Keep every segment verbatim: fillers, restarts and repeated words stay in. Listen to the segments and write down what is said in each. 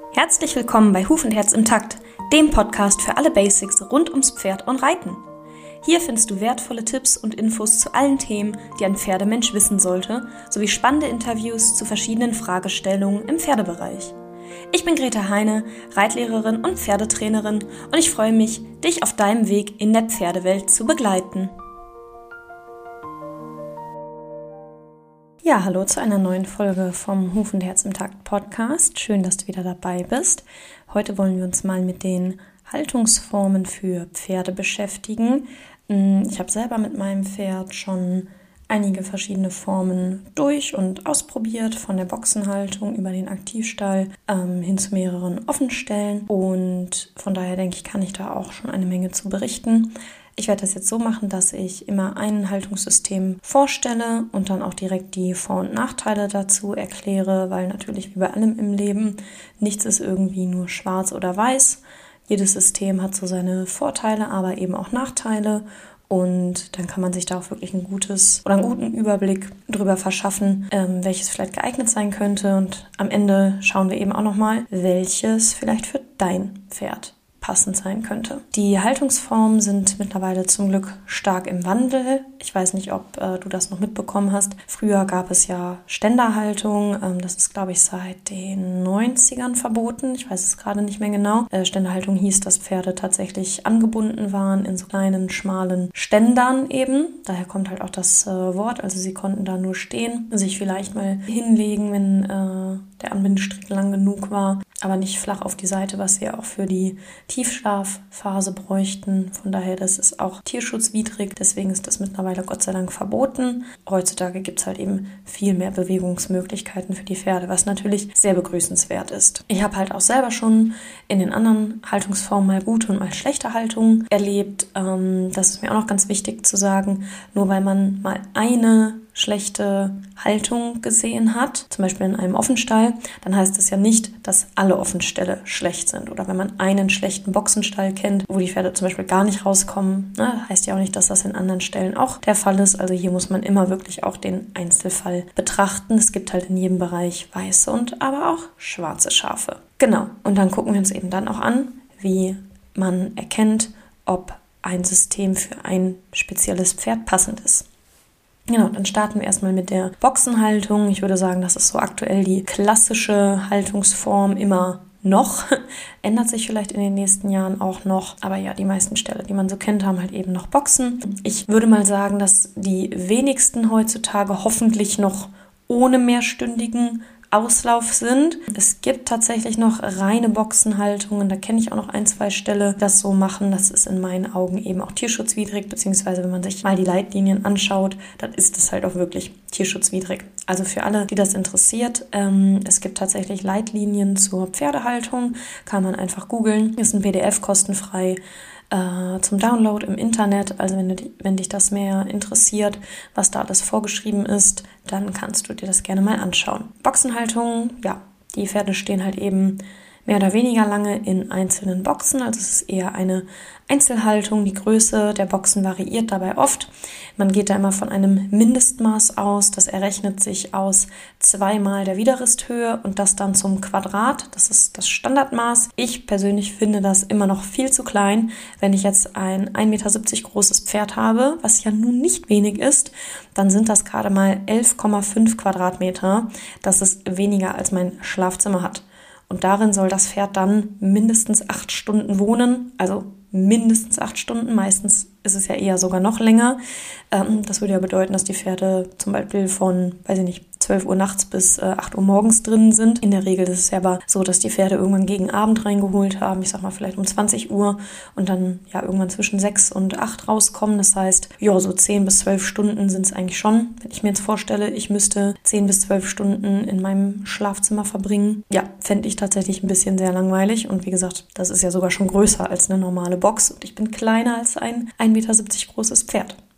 Herzlich willkommen bei Huf und Herz im Takt, dem Podcast für alle Basics rund ums Pferd und Reiten. Hier findest du wertvolle Tipps und Infos zu allen Themen, die ein Pferdemensch wissen sollte, sowie spannende Interviews zu verschiedenen Fragestellungen im Pferdebereich. Ich bin Greta Heine, Reitlehrerin und Pferdetrainerin und ich freue mich, dich auf deinem Weg in der Pferdewelt zu begleiten. Ja, hallo zu einer neuen Folge vom Huf und Herz im Takt Podcast. Schön, dass du wieder dabei bist. Heute wollen wir uns mal mit den Haltungsformen für Pferde beschäftigen. Ich habe selber mit meinem Pferd schon einige verschiedene Formen durch und ausprobiert, von der Boxenhaltung über den Aktivstall ähm, hin zu mehreren Offenstellen. Und von daher denke ich, kann ich da auch schon eine Menge zu berichten. Ich werde das jetzt so machen, dass ich immer ein Haltungssystem vorstelle und dann auch direkt die Vor- und Nachteile dazu erkläre, weil natürlich wie bei allem im Leben nichts ist irgendwie nur schwarz oder weiß. Jedes System hat so seine Vorteile, aber eben auch Nachteile und dann kann man sich da auch wirklich ein gutes oder einen guten Überblick drüber verschaffen, ähm, welches vielleicht geeignet sein könnte und am Ende schauen wir eben auch nochmal, welches vielleicht für dein Pferd passend sein könnte. Die Haltungsformen sind mittlerweile zum Glück stark im Wandel. Ich weiß nicht, ob äh, du das noch mitbekommen hast. Früher gab es ja Ständerhaltung. Ähm, das ist, glaube ich, seit den neunzigern verboten. Ich weiß es gerade nicht mehr genau. Äh, Ständerhaltung hieß, dass Pferde tatsächlich angebunden waren in so kleinen, schmalen Ständern eben. Daher kommt halt auch das äh, Wort. Also sie konnten da nur stehen, sich vielleicht mal hinlegen, wenn äh, der Anbindestrick lang genug war, aber nicht flach auf die Seite, was sie ja auch für die Tiefschlafphase bräuchten. Von daher, das ist auch tierschutzwidrig, deswegen ist das mittlerweile Gott sei Dank verboten. Heutzutage gibt es halt eben viel mehr Bewegungsmöglichkeiten für die Pferde, was natürlich sehr begrüßenswert ist. Ich habe halt auch selber schon in den anderen Haltungsformen mal gute und mal schlechte Haltungen erlebt. Ähm, das ist mir auch noch ganz wichtig zu sagen, nur weil man mal eine schlechte Haltung gesehen hat, zum Beispiel in einem Offenstall, dann heißt es ja nicht, dass alle Offenställe schlecht sind. Oder wenn man einen schlechten Boxenstall kennt, wo die Pferde zum Beispiel gar nicht rauskommen, ne, heißt ja auch nicht, dass das in anderen Stellen auch der Fall ist. Also hier muss man immer wirklich auch den Einzelfall betrachten. Es gibt halt in jedem Bereich weiße und aber auch schwarze Schafe. Genau, und dann gucken wir uns eben dann auch an, wie man erkennt, ob ein System für ein spezielles Pferd passend ist. Genau, dann starten wir erstmal mit der Boxenhaltung. Ich würde sagen, das ist so aktuell die klassische Haltungsform immer noch. Ändert sich vielleicht in den nächsten Jahren auch noch. Aber ja, die meisten Ställe, die man so kennt, haben halt eben noch Boxen. Ich würde mal sagen, dass die wenigsten heutzutage hoffentlich noch ohne mehrstündigen Auslauf sind. Es gibt tatsächlich noch reine Boxenhaltungen, da kenne ich auch noch ein, zwei Ställe, die das so machen. Das ist in meinen Augen eben auch tierschutzwidrig, beziehungsweise wenn man sich mal die Leitlinien anschaut, dann ist es halt auch wirklich tierschutzwidrig. Also für alle, die das interessiert, ähm, es gibt tatsächlich Leitlinien zur Pferdehaltung, kann man einfach googeln, ist ein P D F kostenfrei äh, zum Download im Internet. Also wenn, du, wenn dich das mehr interessiert, was da alles vorgeschrieben ist, dann kannst du dir das gerne mal anschauen. Boxenhaltung, ja, die Pferde stehen halt eben mehr oder weniger lange in einzelnen Boxen, also es ist eher eine Einzelhaltung. Die Größe der Boxen variiert dabei oft. Man geht da immer von einem Mindestmaß aus, das errechnet sich aus zweimal der Widerristhöhe und das dann zum Quadrat, das ist das Standardmaß. Ich persönlich finde das immer noch viel zu klein. Wenn ich jetzt ein ein Meter siebzig großes Pferd habe, was ja nun nicht wenig ist, dann sind das gerade mal elf Komma fünf Quadratmeter. Das ist weniger als mein Schlafzimmer hat. Und darin soll das Pferd dann mindestens acht Stunden wohnen, also mindestens acht Stunden. Meistens ist es ja eher sogar noch länger. Ähm, das würde ja bedeuten, dass die Pferde zum Beispiel von, weiß ich nicht, zwölf Uhr nachts bis äh, acht Uhr morgens drin sind. In der Regel ist es ja aber so, dass die Pferde irgendwann gegen Abend reingeholt haben. Ich sag mal vielleicht um zwanzig Uhr und dann ja irgendwann zwischen sechs und acht rauskommen. Das heißt, ja, so zehn bis zwölf Stunden sind es eigentlich schon. Wenn ich mir jetzt vorstelle, ich müsste zehn bis zwölf Stunden in meinem Schlafzimmer verbringen, ja, fände ich tatsächlich ein bisschen sehr langweilig. Und wie gesagt, das ist ja sogar schon größer als eine normale Box. Und ich bin kleiner als ein ein Meter siebzig großes Pferd.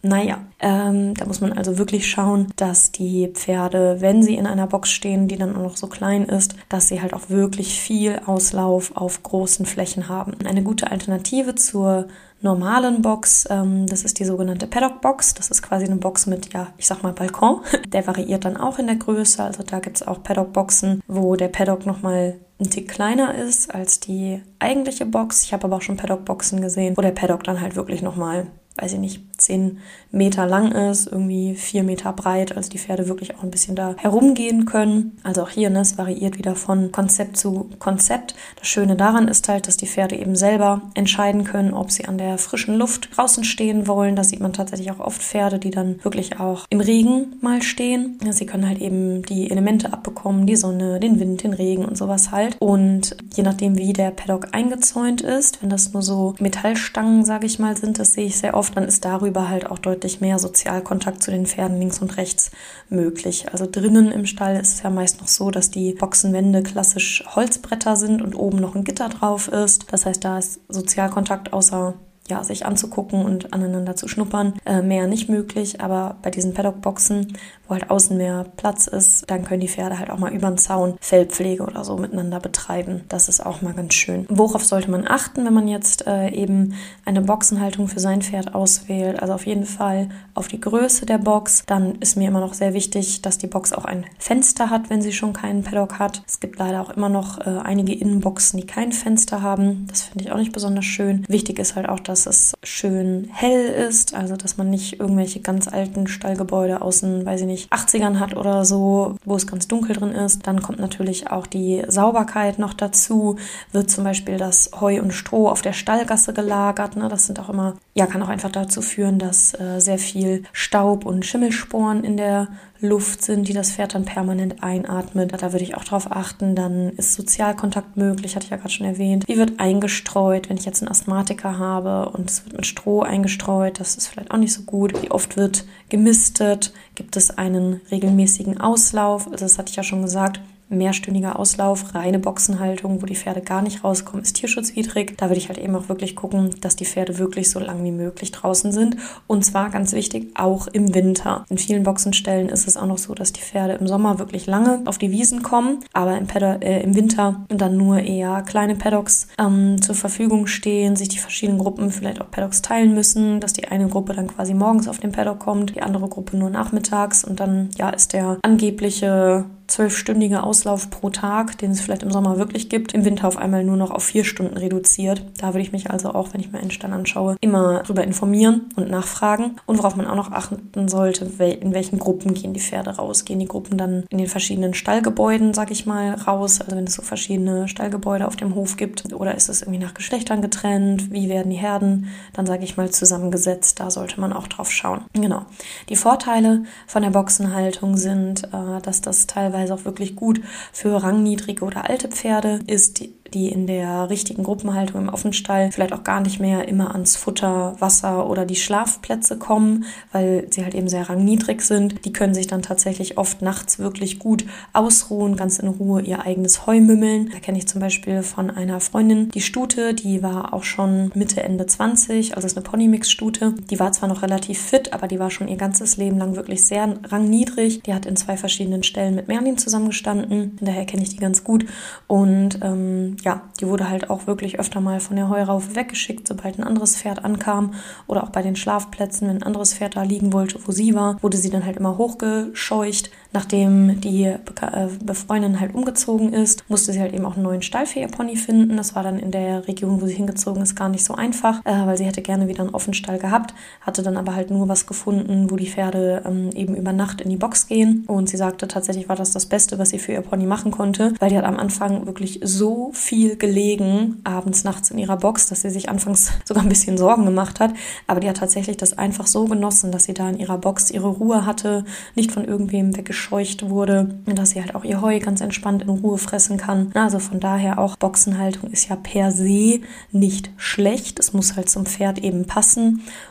Naja, ähm, da muss man also wirklich schauen, dass die Pferde, wenn sie in einer Box stehen, die dann auch noch so klein ist, dass sie halt auch wirklich viel Auslauf auf großen Flächen haben. Eine gute Alternative zur normalen Box, ähm, das ist die sogenannte Paddock-Box. Das ist quasi eine Box mit, ja, ich sag mal Balkon. Der variiert dann auch in der Größe. Also da gibt es auch Paddock-Boxen, wo der Paddock nochmal ein Tick kleiner ist als die eigentliche Box. Ich habe aber auch schon Paddock-Boxen gesehen, wo der Paddock dann halt wirklich nochmal, weiß ich nicht, zehn Meter lang ist, irgendwie vier Meter breit, also die Pferde wirklich auch ein bisschen da herumgehen können. Also auch hier, ne, es variiert wieder von Konzept zu Konzept. Das Schöne daran ist halt, dass die Pferde eben selber entscheiden können, ob sie an der frischen Luft draußen stehen wollen. Da sieht man tatsächlich auch oft Pferde, die dann wirklich auch im Regen mal stehen. Sie können halt eben die Elemente abbekommen, die Sonne, den Wind, den Regen und sowas halt. Und je nachdem, wie der Paddock eingezäunt ist, wenn das nur so Metallstangen, sage ich mal, sind, das sehe ich sehr oft, dann ist darüber halt auch deutlich mehr Sozialkontakt zu den Pferden links und rechts möglich. Also drinnen im Stall ist es ja meist noch so, dass die Boxenwände klassisch Holzbretter sind und oben noch ein Gitter drauf ist. Das heißt, da ist Sozialkontakt außer ja, sich anzugucken und aneinander zu schnuppern, äh, mehr nicht möglich. Aber bei diesen Paddock-Boxen, wo halt außen mehr Platz ist, dann können die Pferde halt auch mal über den Zaun Fellpflege oder so miteinander betreiben. Das ist auch mal ganz schön. Worauf sollte man achten, wenn man jetzt äh, eben eine Boxenhaltung für sein Pferd auswählt? Also auf jeden Fall auf die Größe der Box. Dann ist mir immer noch sehr wichtig, dass die Box auch ein Fenster hat, wenn sie schon keinen Paddock hat. Es gibt leider auch immer noch äh, einige Innenboxen, die kein Fenster haben. Das finde ich auch nicht besonders schön. Wichtig ist halt auch, dass dass es schön hell ist, also dass man nicht irgendwelche ganz alten Stallgebäude aus den, weiß ich nicht, achtzigern hat oder so, wo es ganz dunkel drin ist. Dann kommt natürlich auch die Sauberkeit noch dazu. Wird zum Beispiel das Heu und Stroh auf der Stallgasse gelagert, ne? Das sind auch immer, ja, kann auch einfach dazu führen, dass äh, sehr viel Staub und Schimmelsporen in der Luft sind, die das Pferd dann permanent einatmet. Da würde ich auch drauf achten. Dann ist Sozialkontakt möglich, hatte ich ja gerade schon erwähnt. Wie wird eingestreut, wenn ich jetzt einen Asthmatiker habe und es wird mit Stroh eingestreut, das ist vielleicht auch nicht so gut. Wie oft wird gemistet? Gibt es einen regelmäßigen Auslauf? Also das hatte ich ja schon gesagt. Mehrstündiger Auslauf, reine Boxenhaltung, wo die Pferde gar nicht rauskommen, ist tierschutzwidrig. Da würde ich halt eben auch wirklich gucken, dass die Pferde wirklich so lang wie möglich draußen sind. Und zwar ganz wichtig, auch im Winter. In vielen Boxenstellen ist es auch noch so, dass die Pferde im Sommer wirklich lange auf die Wiesen kommen, aber im, Paddock, äh, im Winter dann nur eher kleine Paddocks ähm, zur Verfügung stehen, sich die verschiedenen Gruppen vielleicht auch Paddocks teilen müssen, dass die eine Gruppe dann quasi morgens auf den Paddock kommt, die andere Gruppe nur nachmittags und dann ja ist der angebliche zwölfstündige Auslauf pro Tag, den es vielleicht im Sommer wirklich gibt, im Winter auf einmal nur noch auf vier Stunden reduziert. Da würde ich mich also auch, wenn ich mir einen Stall anschaue, immer darüber informieren und nachfragen. Und worauf man auch noch achten sollte, in welchen Gruppen gehen die Pferde raus? Gehen die Gruppen dann in den verschiedenen Stallgebäuden, sag ich mal, raus? Also wenn es so verschiedene Stallgebäude auf dem Hof gibt, oder ist es irgendwie nach Geschlechtern getrennt? Wie werden die Herden dann, sage ich mal, zusammengesetzt? Da sollte man auch drauf schauen. Genau. Die Vorteile von der Boxenhaltung sind, dass das teilweise auch wirklich gut für rangniedrige oder alte Pferde ist, die, die in der richtigen Gruppenhaltung im Offenstall vielleicht auch gar nicht mehr immer ans Futter, Wasser oder die Schlafplätze kommen, weil sie halt eben sehr rangniedrig sind. Die können sich dann tatsächlich oft nachts wirklich gut ausruhen, ganz in Ruhe ihr eigenes Heu mümmeln. Da kenne ich zum Beispiel von einer Freundin die Stute, die war auch schon Mitte, Ende zwanzig, also ist eine Ponymix-Stute. Die war zwar noch relativ fit, aber die war schon ihr ganzes Leben lang wirklich sehr rangniedrig. Die hat in zwei verschiedenen Stellen mit Merlin zusammengestanden, daher kenne ich die ganz gut und ähm, ja, die wurde halt auch wirklich öfter mal von der Heuraufe weggeschickt, sobald ein anderes Pferd ankam oder auch bei den Schlafplätzen, wenn ein anderes Pferd da liegen wollte, wo sie war, wurde sie dann halt immer hochgescheucht. Nachdem die Be- Befreundin halt umgezogen ist, musste sie halt eben auch einen neuen Stall für ihr Pony finden. Das war dann in der Region, wo sie hingezogen ist, gar nicht so einfach, äh, weil sie hätte gerne wieder einen Offenstall gehabt, hatte dann aber halt nur was gefunden, wo die Pferde ähm, eben über Nacht in die Box gehen. Und sie sagte, tatsächlich war das das Beste, was sie für ihr Pony machen konnte, weil die hat am Anfang wirklich so viel gelegen, abends, nachts in ihrer Box, dass sie sich anfangs sogar ein bisschen Sorgen gemacht hat. Aber die hat tatsächlich das einfach so genossen, dass sie da in ihrer Box ihre Ruhe hatte, nicht von irgendwem weggescheucht wurde und dass sie halt auch ihr Heu ganz entspannt in Ruhe fressen kann. Also von daher auch Boxenhaltung ist ja per se nicht schlecht. Es muss halt zum Pferd eben passen und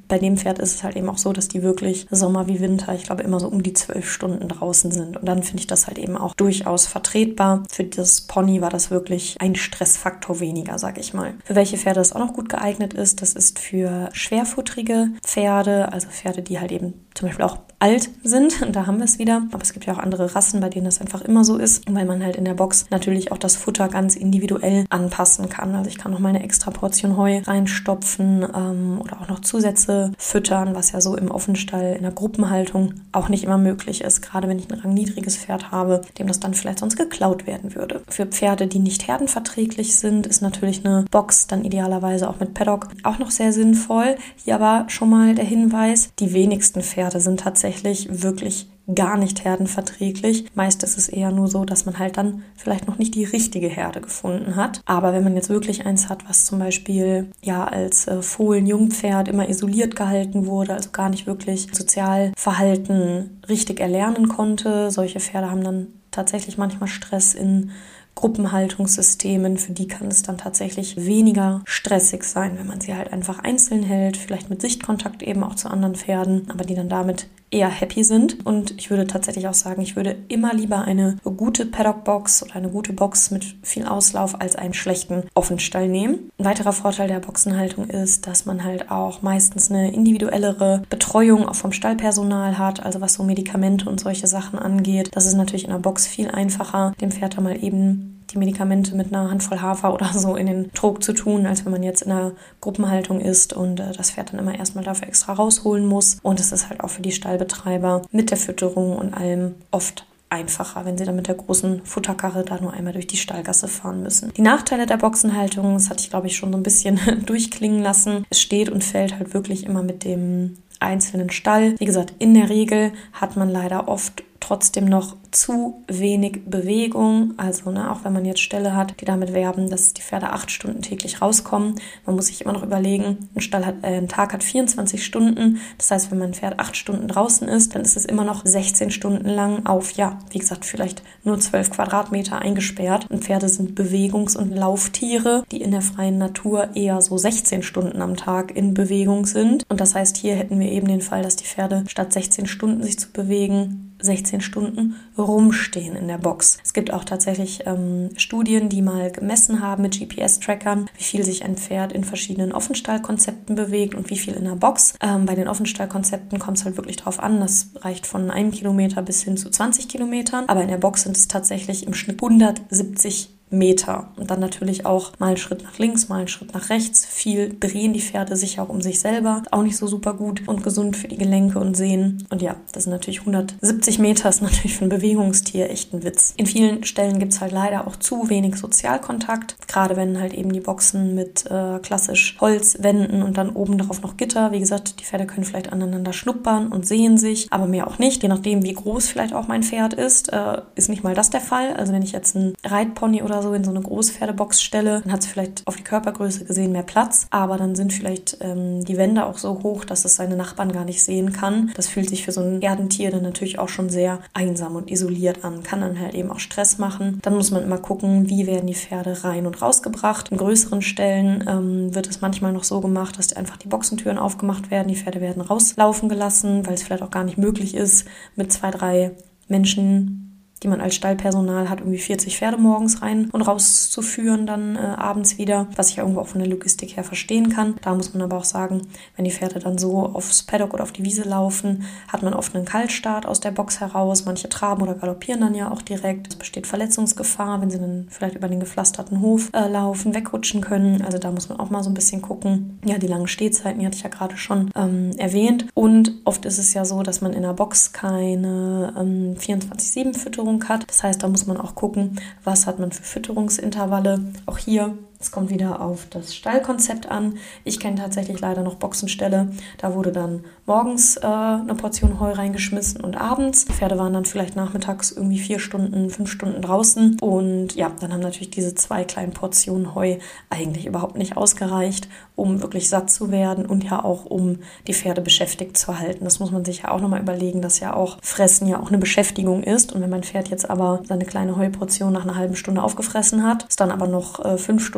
bei dem Pferd ist es halt eben auch so, dass die wirklich Sommer wie Winter, ich glaube, immer so um die zwölf Stunden draußen sind. Und dann finde ich das halt eben auch durchaus vertretbar. Für das Pony war das wirklich ein Stressfaktor weniger, sag ich mal. Für welche Pferde das auch noch gut geeignet ist, das ist für schwerfutterige Pferde, also Pferde, die halt eben zum Beispiel auch alt sind, und da haben wir es wieder. Aber es gibt ja auch andere Rassen, bei denen das einfach immer so ist, weil man halt in der Box natürlich auch das Futter ganz individuell anpassen kann. Also ich kann noch mal eine extra Portion Heu reinstopfen ähm, oder auch noch Zusätze füttern, was ja so im Offenstall in der Gruppenhaltung auch nicht immer möglich ist, gerade wenn ich ein rangniedriges Pferd habe, dem das dann vielleicht sonst geklaut werden würde. Für Pferde, die nicht herdenverträglich sind, ist natürlich eine Box dann idealerweise auch mit Paddock auch noch sehr sinnvoll. Hier aber schon mal der Hinweis, die wenigsten Pferde sind tatsächlich wirklich gar nicht herdenverträglich. Meist ist es eher nur so, dass man halt dann vielleicht noch nicht die richtige Herde gefunden hat. Aber wenn man jetzt wirklich eins hat, was zum Beispiel ja als äh, Fohlen-Jungpferd immer isoliert gehalten wurde, also gar nicht wirklich Sozialverhalten richtig erlernen konnte, solche Pferde haben dann tatsächlich manchmal Stress in Gruppenhaltungssystemen, für die kann es dann tatsächlich weniger stressig sein, wenn man sie halt einfach einzeln hält, vielleicht mit Sichtkontakt eben auch zu anderen Pferden, aber die dann damit eher happy sind. Und ich würde tatsächlich auch sagen, ich würde immer lieber eine gute Paddock-Box oder eine gute Box mit viel Auslauf als einen schlechten Offenstall nehmen. Ein weiterer Vorteil der Boxenhaltung ist, dass man halt auch meistens eine individuellere Betreuung auch vom Stallpersonal hat, also was so Medikamente und solche Sachen angeht. Das ist natürlich in der Box viel einfacher, dem Pferd da mal eben die Medikamente mit einer Handvoll Hafer oder so in den Trog zu tun, als wenn man jetzt in einer Gruppenhaltung ist und äh, das Pferd dann immer erstmal dafür extra rausholen muss. Und es ist halt auch für die Stallbetreiber mit der Fütterung und allem oft einfacher, wenn sie dann mit der großen Futterkarre da nur einmal durch die Stallgasse fahren müssen. Die Nachteile der Boxenhaltung, das hatte ich glaube ich schon so ein bisschen durchklingen lassen. Es steht und fällt halt wirklich immer mit dem einzelnen Stall. Wie gesagt, in der Regel hat man leider oft trotzdem noch zu wenig Bewegung, also ne, auch wenn man jetzt Ställe hat, die damit werben, dass die Pferde acht Stunden täglich rauskommen. Man muss sich immer noch überlegen, ein Stall hat, äh, ein Tag hat vierundzwanzig Stunden, das heißt, wenn mein Pferd acht Stunden draußen ist, dann ist es immer noch sechzehn Stunden lang auf, ja, wie gesagt, vielleicht nur zwölf Quadratmeter eingesperrt. Und Pferde sind Bewegungs- und Lauftiere, die in der freien Natur eher so sechzehn Stunden am Tag in Bewegung sind. Und das heißt, hier hätten wir eben den Fall, dass die Pferde statt sechzehn Stunden sich zu bewegen, sechzehn Stunden rumstehen in der Box. Es gibt auch tatsächlich ähm, Studien, die mal gemessen haben mit G P S-Trackern, wie viel sich ein Pferd in verschiedenen Offenstallkonzepten bewegt und wie viel in der Box. Ähm, bei den Offenstallkonzepten kommt es halt wirklich drauf an, das reicht von einem Kilometer bis hin zu zwanzig Kilometern, aber in der Box sind es tatsächlich im Schnitt hundertsiebzig Meter. Und dann natürlich auch mal einen Schritt nach links, mal einen Schritt nach rechts. Viel drehen die Pferde sich auch um sich selber. Auch nicht so super gut und gesund für die Gelenke und Sehnen. Und ja, das sind natürlich hundertsiebzig Meter, ist natürlich für ein Bewegungstier echt ein Witz. In vielen Stellen gibt es halt leider auch zu wenig Sozialkontakt. Gerade wenn halt eben die Boxen mit äh, klassisch Holzwänden und dann oben drauf noch Gitter. Wie gesagt, die Pferde können vielleicht aneinander schnuppern und sehen sich, aber mehr auch nicht. Je nachdem, wie groß vielleicht auch mein Pferd ist, äh, ist nicht mal das der Fall. Also wenn ich jetzt einen Reitpony oder so in so eine Großpferdebox stelle, dann hat es vielleicht auf die Körpergröße gesehen mehr Platz, aber dann sind vielleicht ähm, die Wände auch so hoch, dass es seine Nachbarn gar nicht sehen kann. Das fühlt sich für so ein Herdentier dann natürlich auch schon sehr einsam und isoliert an, kann dann halt eben auch Stress machen. Dann muss man immer gucken, wie werden die Pferde rein und rausgebracht. In größeren Stellen ähm, wird es manchmal noch so gemacht, dass einfach die Boxentüren aufgemacht werden, die Pferde werden rauslaufen gelassen, weil es vielleicht auch gar nicht möglich ist, mit zwei, drei Menschen, die man als Stallpersonal hat, irgendwie vierzig Pferde morgens rein und rauszuführen, dann äh, abends wieder, was ich irgendwo auch von der Logistik her verstehen kann. Da muss man aber auch sagen, wenn die Pferde dann so aufs Paddock oder auf die Wiese laufen, hat man oft einen Kaltstart aus der Box heraus. Manche traben oder galoppieren dann ja auch direkt. Es besteht Verletzungsgefahr, wenn sie dann vielleicht über den gepflasterten Hof äh, laufen, wegrutschen können. Also da muss man auch mal so ein bisschen gucken. Ja, die langen Stehzeiten, die hatte ich ja gerade schon ähm, erwähnt. Und oft ist es ja so, dass man in der Box keine ähm, vierundzwanzig sieben Fütterung hat. Das heißt, da muss man auch gucken, was hat man für Fütterungsintervalle. Auch hier, es kommt wieder auf das Stallkonzept an. Ich kenne tatsächlich leider noch Boxenställe. Da wurde dann morgens äh, eine Portion Heu reingeschmissen und abends. Die Pferde waren dann vielleicht nachmittags irgendwie vier Stunden, fünf Stunden draußen. Und ja, dann haben natürlich diese zwei kleinen Portionen Heu eigentlich überhaupt nicht ausgereicht, um wirklich satt zu werden und ja auch, um die Pferde beschäftigt zu halten. Das muss man sich ja auch nochmal überlegen, dass ja auch Fressen ja auch eine Beschäftigung ist. Und wenn mein Pferd jetzt aber seine kleine Heuportion nach einer halben Stunde aufgefressen hat, es dann aber noch äh, fünf Stunden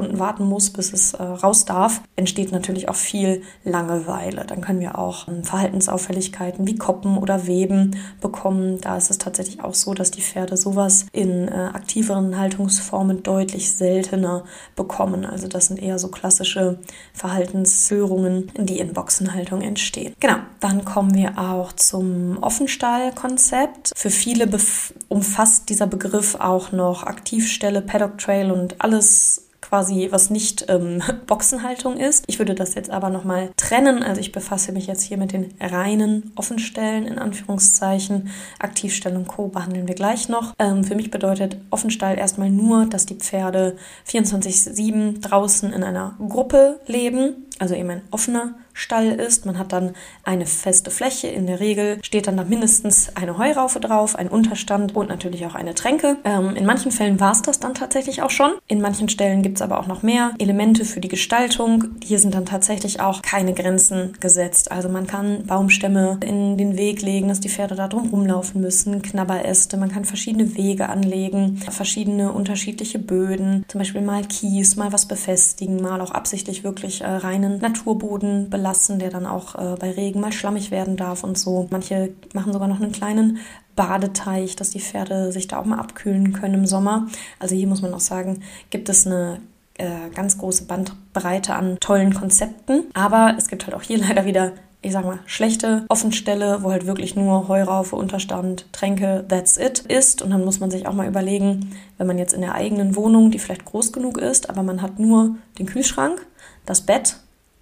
Stunden warten muss, bis es äh, raus darf, entsteht natürlich auch viel Langeweile. Dann können wir auch ähm, Verhaltensauffälligkeiten wie Koppen oder Weben bekommen. Da ist es tatsächlich auch so, dass die Pferde sowas in äh, aktiveren Haltungsformen deutlich seltener bekommen. Also das sind eher so klassische Verhaltensstörungen, die in Boxenhaltung entstehen. Genau, dann kommen wir auch zum Offenstall-Konzept. Für viele bef- umfasst dieser Begriff auch noch Aktivstelle, Paddock Trail und alles quasi, was nicht ähm, Boxenhaltung ist. Ich würde das jetzt aber nochmal trennen. Also ich befasse mich jetzt hier mit den reinen Offenstellen, in Anführungszeichen. Aktivstelle und Co. behandeln wir gleich noch. Ähm, für mich bedeutet Offenstall erstmal nur, dass die Pferde vierundzwanzig sieben draußen in einer Gruppe leben. Also eben ein offener Stall ist. Man hat dann eine feste Fläche. In der Regel steht dann da mindestens eine Heuraufe drauf, ein Unterstand und natürlich auch eine Tränke. Ähm, in manchen Fällen war es das dann tatsächlich auch schon. In manchen Stellen gibt es aber auch noch mehr Elemente für die Gestaltung. Hier sind dann tatsächlich auch keine Grenzen gesetzt. Also man kann Baumstämme in den Weg legen, dass die Pferde da drum rumlaufen müssen, Knabberäste. Man kann verschiedene Wege anlegen, verschiedene unterschiedliche Böden, zum Beispiel mal Kies, mal was befestigen, mal auch absichtlich wirklich äh, reinen Naturboden belassen, der dann auch äh, bei Regen mal schlammig werden darf und so. Manche machen sogar noch einen kleinen Badeteich, dass die Pferde sich da auch mal abkühlen können im Sommer. Also hier muss man auch sagen, gibt es eine äh, ganz große Bandbreite an tollen Konzepten. Aber es gibt halt auch hier leider wieder, ich sag mal, schlechte Offenstelle, wo halt wirklich nur Heuraufe, Unterstand, Tränke, that's it ist. Und dann muss man sich auch mal überlegen, wenn man jetzt in der eigenen Wohnung, die vielleicht groß genug ist, aber man hat nur den Kühlschrank, das Bett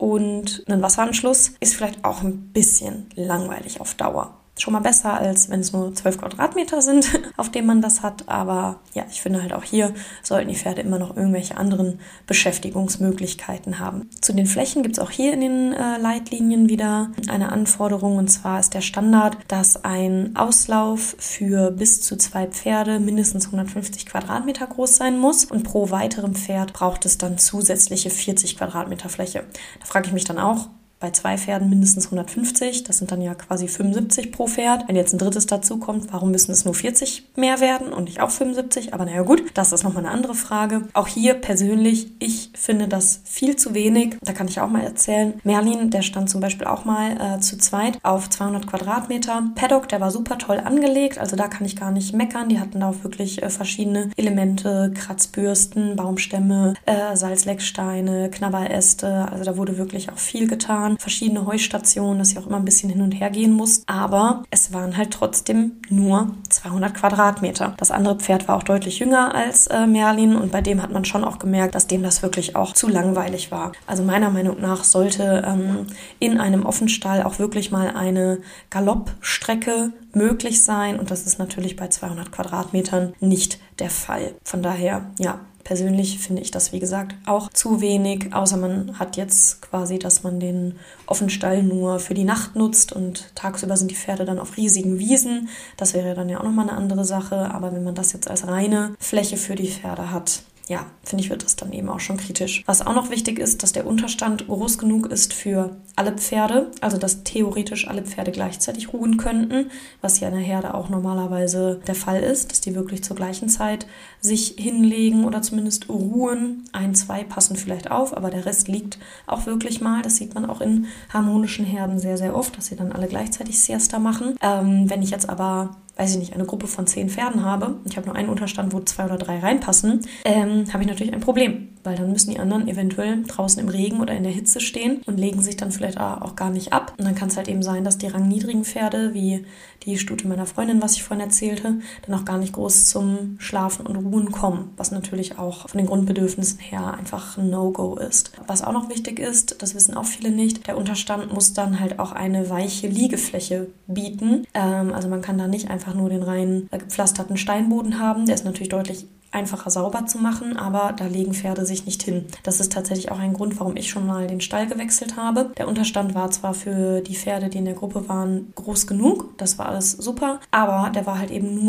und einen Wasseranschluss, ist vielleicht auch ein bisschen langweilig auf Dauer. Schon mal besser, als wenn es nur zwölf Quadratmeter sind, auf denen man das hat. Aber ja, ich finde halt auch hier sollten die Pferde immer noch irgendwelche anderen Beschäftigungsmöglichkeiten haben. Zu den Flächen gibt es auch hier in den äh, Leitlinien wieder eine Anforderung. Und zwar ist der Standard, dass ein Auslauf für bis zu zwei Pferde mindestens hundertfünfzig Quadratmeter groß sein muss. Und pro weiterem Pferd braucht es dann zusätzliche vierzig Quadratmeter Fläche. Da frage ich mich dann auch, bei zwei Pferden mindestens hundertfünfzig, das sind dann ja quasi fünfundsiebzig pro Pferd. Wenn jetzt ein drittes dazu kommt, warum müssen es nur vierzig mehr werden und nicht auch fünfundsiebzig? Aber naja gut, das ist nochmal eine andere Frage. Auch hier persönlich, ich finde das viel zu wenig. Da kann ich auch mal erzählen. Merlin, der stand zum Beispiel auch mal äh, zu zweit auf zweihundert Quadratmeter. Paddock, der war super toll angelegt, also da kann ich gar nicht meckern. Die hatten da auch wirklich äh, verschiedene Elemente, Kratzbürsten, Baumstämme, äh, Salzlecksteine, Knabberäste. Also da wurde wirklich auch viel getan. Verschiedene Heustationen, dass ich auch immer ein bisschen hin und her gehen muss. Aber es waren halt trotzdem nur zweihundert Quadratmeter. Das andere Pferd war auch deutlich jünger als äh, Merlin und bei dem hat man schon auch gemerkt, dass dem das wirklich auch zu langweilig war. Also meiner Meinung nach sollte ähm, in einem Offenstall auch wirklich mal eine Galoppstrecke möglich sein und das ist natürlich bei zweihundert Quadratmetern nicht der Fall. Von daher, ja, persönlich finde ich das, wie gesagt, auch zu wenig, außer man hat jetzt quasi, dass man den Offenstall nur für die Nacht nutzt und tagsüber sind die Pferde dann auf riesigen Wiesen. Das wäre dann ja auch nochmal eine andere Sache, aber wenn man das jetzt als reine Fläche für die Pferde hat, ja, finde ich, wird das dann eben auch schon kritisch. Was auch noch wichtig ist, dass der Unterstand groß genug ist für alle Pferde, also dass theoretisch alle Pferde gleichzeitig ruhen könnten, was ja in der Herde auch normalerweise der Fall ist, dass die wirklich zur gleichen Zeit sich hinlegen oder zumindest ruhen. Ein, zwei passen vielleicht auf, aber der Rest liegt auch wirklich mal. Das sieht man auch in harmonischen Herden sehr, sehr oft, dass sie dann alle gleichzeitig Siesta machen. Ähm, wenn ich jetzt aber weiß ich nicht, eine Gruppe von zehn Pferden habe, ich habe nur einen Unterstand, wo zwei oder drei reinpassen, ähm, habe ich natürlich ein Problem, weil dann müssen die anderen eventuell draußen im Regen oder in der Hitze stehen und legen sich dann vielleicht auch gar nicht ab. Und dann kann es halt eben sein, dass die rangniedrigen Pferde, wie die Stute meiner Freundin, was ich vorhin erzählte, dann auch gar nicht groß zum Schlafen und Ruhen kommen, was natürlich auch von den Grundbedürfnissen her einfach ein No-Go ist. Was auch noch wichtig ist, das wissen auch viele nicht, der Unterstand muss dann halt auch eine weiche Liegefläche bieten. Ähm, also man kann da nicht einfach nur den rein gepflasterten Steinboden haben. Der ist natürlich deutlich einfacher sauber zu machen, aber da legen Pferde sich nicht hin. Das ist tatsächlich auch ein Grund, warum ich schon mal den Stall gewechselt habe. Der Unterstand war zwar für die Pferde, die in der Gruppe waren, groß genug, das war alles super, aber der war halt eben nur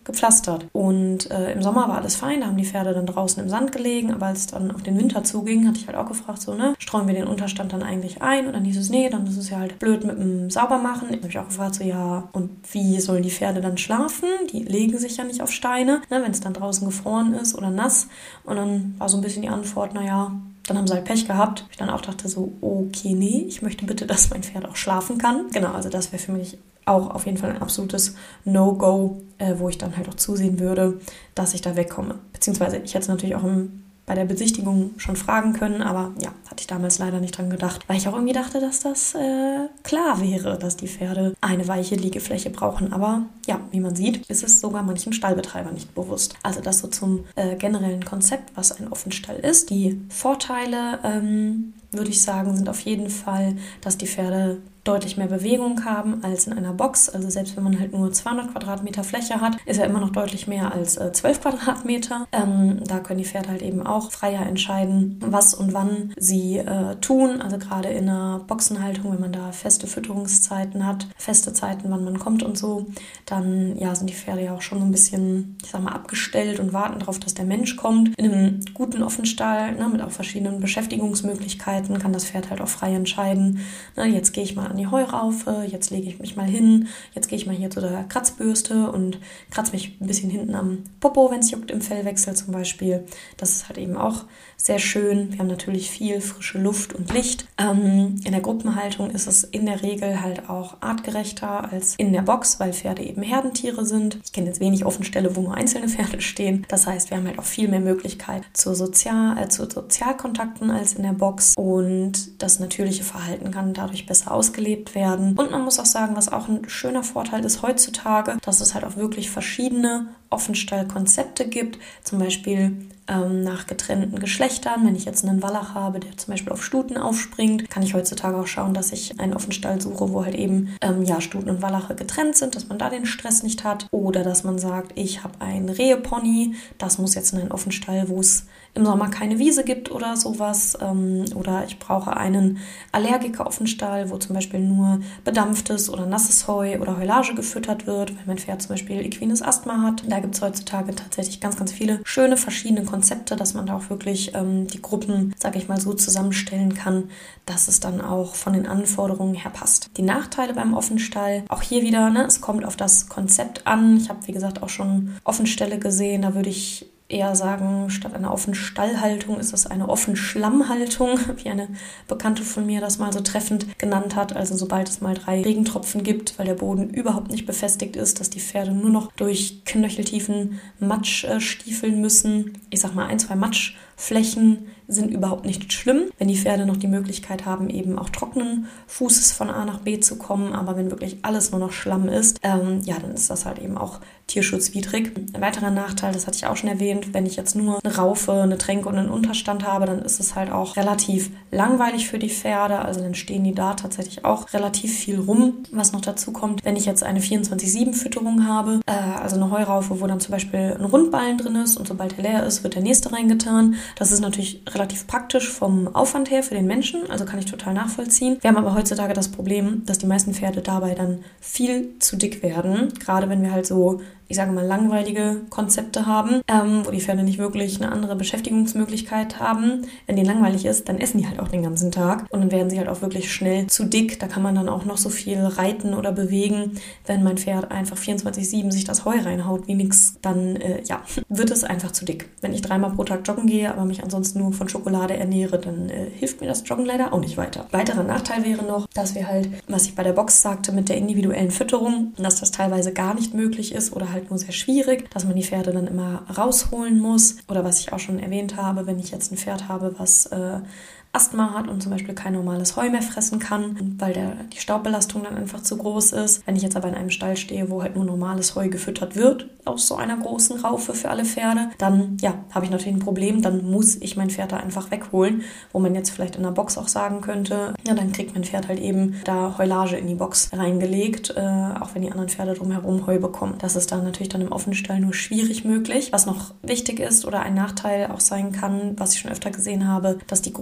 gepflastert. Und äh, im Sommer war alles fein, da haben die Pferde dann draußen im Sand gelegen, aber als es dann auf den Winter zuging, hatte ich halt auch gefragt, so, ne, streuen wir den Unterstand dann eigentlich ein? Und dann hieß es, nee, dann ist es ja halt blöd mit dem Saubermachen. Ich habe mich auch gefragt, so, ja, und wie sollen die Pferde dann schlafen? Die legen sich ja nicht auf Steine, ne, wenn es dann draußen gefroren ist oder nass. Und dann war so ein bisschen die Antwort, naja, dann haben sie halt Pech gehabt. Ich dann auch dachte so, okay, nee, ich möchte bitte, dass mein Pferd auch schlafen kann. Genau, also das wäre für mich auch auf jeden Fall ein absolutes No-Go, äh, wo ich dann halt auch zusehen würde, dass ich da wegkomme. Beziehungsweise ich hätte es natürlich auch im, bei der Besichtigung schon fragen können, aber ja, hatte ich damals leider nicht dran gedacht, weil ich auch irgendwie dachte, dass das äh, klar wäre, dass die Pferde eine weiche Liegefläche brauchen. Aber ja, wie man sieht, ist es sogar manchen Stallbetreibern nicht bewusst. Also das so zum äh, generellen Konzept, was ein Offenstall ist. Die Vorteile, ähm, würde ich sagen, sind auf jeden Fall, dass die Pferde deutlich mehr Bewegung haben als in einer Box. Also selbst wenn man halt nur zweihundert Quadratmeter Fläche hat, ist ja immer noch deutlich mehr als äh, zwölf Quadratmeter. Ähm, da können die Pferde halt eben auch freier entscheiden, was und wann sie äh, tun. Also gerade in einer Boxenhaltung, wenn man da feste Fütterungszeiten hat, feste Zeiten, wann man kommt und so, dann ja, sind die Pferde ja auch schon so ein bisschen, ich sag mal, abgestellt und warten darauf, dass der Mensch kommt. In einem guten Offenstall, ne, mit auch verschiedenen Beschäftigungsmöglichkeiten, kann das Pferd halt auch frei entscheiden. Ne, jetzt gehe ich mal an die Heuraufe, jetzt lege ich mich mal hin, jetzt gehe ich mal hier zu der Kratzbürste und kratze mich ein bisschen hinten am Popo, wenn es juckt im Fellwechsel zum Beispiel. Das ist halt eben auch sehr schön. Wir haben natürlich viel frische Luft und Licht. Ähm, in der Gruppenhaltung ist es in der Regel halt auch artgerechter als in der Box, weil Pferde eben Herdentiere sind. Ich kenne jetzt wenig Offenställe, wo nur einzelne Pferde stehen. Das heißt, wir haben halt auch viel mehr Möglichkeit zu, Sozial, äh, zu Sozialkontakten als in der Box und das natürliche Verhalten kann dadurch besser ausgelebt werden. Und man muss auch sagen, was auch ein schöner Vorteil ist heutzutage, dass es halt auch wirklich verschiedene Offenstallkonzepte gibt, zum Beispiel ähm, nach getrennten Geschlechtern. Wenn ich jetzt einen Wallach habe, der zum Beispiel auf Stuten aufspringt, kann ich heutzutage auch schauen, dass ich einen Offenstall suche, wo halt eben ähm, ja, Stuten und Wallache getrennt sind, dass man da den Stress nicht hat. Oder dass man sagt, ich habe einen Rehepony, das muss jetzt in einen Offenstall, wo es im Sommer keine Wiese gibt oder sowas. Ähm, oder ich brauche einen Allergiker-Offenstall, wo zum Beispiel nur bedampftes oder nasses Heu oder Heulage gefüttert wird, weil mein Pferd zum Beispiel equines Asthma hat. Da gibt es heutzutage tatsächlich ganz, ganz viele schöne verschiedene Konzepte, dass man da auch wirklich ähm, die Gruppen, sage ich mal, so zusammenstellen kann, dass es dann auch von den Anforderungen her passt. Die Nachteile beim Offenstall, auch hier wieder, ne, es kommt auf das Konzept an. Ich habe, wie gesagt, auch schon Offenställe gesehen, da würde ich eher sagen, statt einer offenen Stallhaltung ist es eine offene Schlammhaltung, wie eine Bekannte von mir das mal so treffend genannt hat. Also sobald es mal drei Regentropfen gibt, weil der Boden überhaupt nicht befestigt ist, dass die Pferde nur noch durch knöcheltiefen Matsch äh, stiefeln müssen. Ich sag mal, ein, zwei Matschflächen sind überhaupt nicht schlimm, wenn die Pferde noch die Möglichkeit haben, eben auch trockenen Fußes von A nach B zu kommen. Aber wenn wirklich alles nur noch Schlamm ist, ähm, ja, dann ist das halt eben auch tierschutzwidrig. Ein weiterer Nachteil, das hatte ich auch schon erwähnt, wenn ich jetzt nur eine Raufe, eine Tränke und einen Unterstand habe, dann ist es halt auch relativ langweilig für die Pferde. Also dann stehen die da tatsächlich auch relativ viel rum. Was noch dazu kommt, wenn ich jetzt eine vierundzwanzig sieben Fütterung habe, äh, also eine Heuraufe, wo dann zum Beispiel ein Rundballen drin ist und sobald er leer ist, wird der nächste reingetan. Das ist natürlich relativ praktisch vom Aufwand her für den Menschen, also kann ich total nachvollziehen. Wir haben aber heutzutage das Problem, dass die meisten Pferde dabei dann viel zu dick werden, gerade wenn wir halt so, ich sage mal, langweilige Konzepte haben, ähm, wo die Pferde nicht wirklich eine andere Beschäftigungsmöglichkeit haben. Wenn denen langweilig ist, dann essen die halt auch den ganzen Tag und dann werden sie halt auch wirklich schnell zu dick. Da kann man dann auch noch so viel reiten oder bewegen. Wenn mein Pferd einfach vierundzwanzig sieben sich das Heu reinhaut wie nix, dann äh, ja, wird es einfach zu dick. Wenn ich dreimal pro Tag joggen gehe, aber mich ansonsten nur von Schokolade ernähre, dann äh, hilft mir das Joggen leider auch nicht weiter. Weiterer Nachteil wäre noch, dass wir halt, was ich bei der Box sagte, mit der individuellen Fütterung, dass das teilweise gar nicht möglich ist oder halt nur sehr schwierig, dass man die Pferde dann immer rausholen muss. Oder was ich auch schon erwähnt habe, wenn ich jetzt ein Pferd habe, was äh, Asthma hat und zum Beispiel kein normales Heu mehr fressen kann, weil der, die Staubbelastung dann einfach zu groß ist. Wenn ich jetzt aber in einem Stall stehe, wo halt nur normales Heu gefüttert wird, aus so einer großen Raufe für alle Pferde, dann ja, habe ich natürlich ein Problem, dann muss ich mein Pferd da einfach wegholen, wo man jetzt vielleicht in der Box auch sagen könnte, ja, dann kriegt mein Pferd halt eben da Heulage in die Box reingelegt, äh, auch wenn die anderen Pferde drumherum Heu bekommen. Das ist dann natürlich dann im offenen Stall nur schwierig möglich. Was noch wichtig ist oder ein Nachteil auch sein kann, was ich schon öfter gesehen habe, dass die Gruppen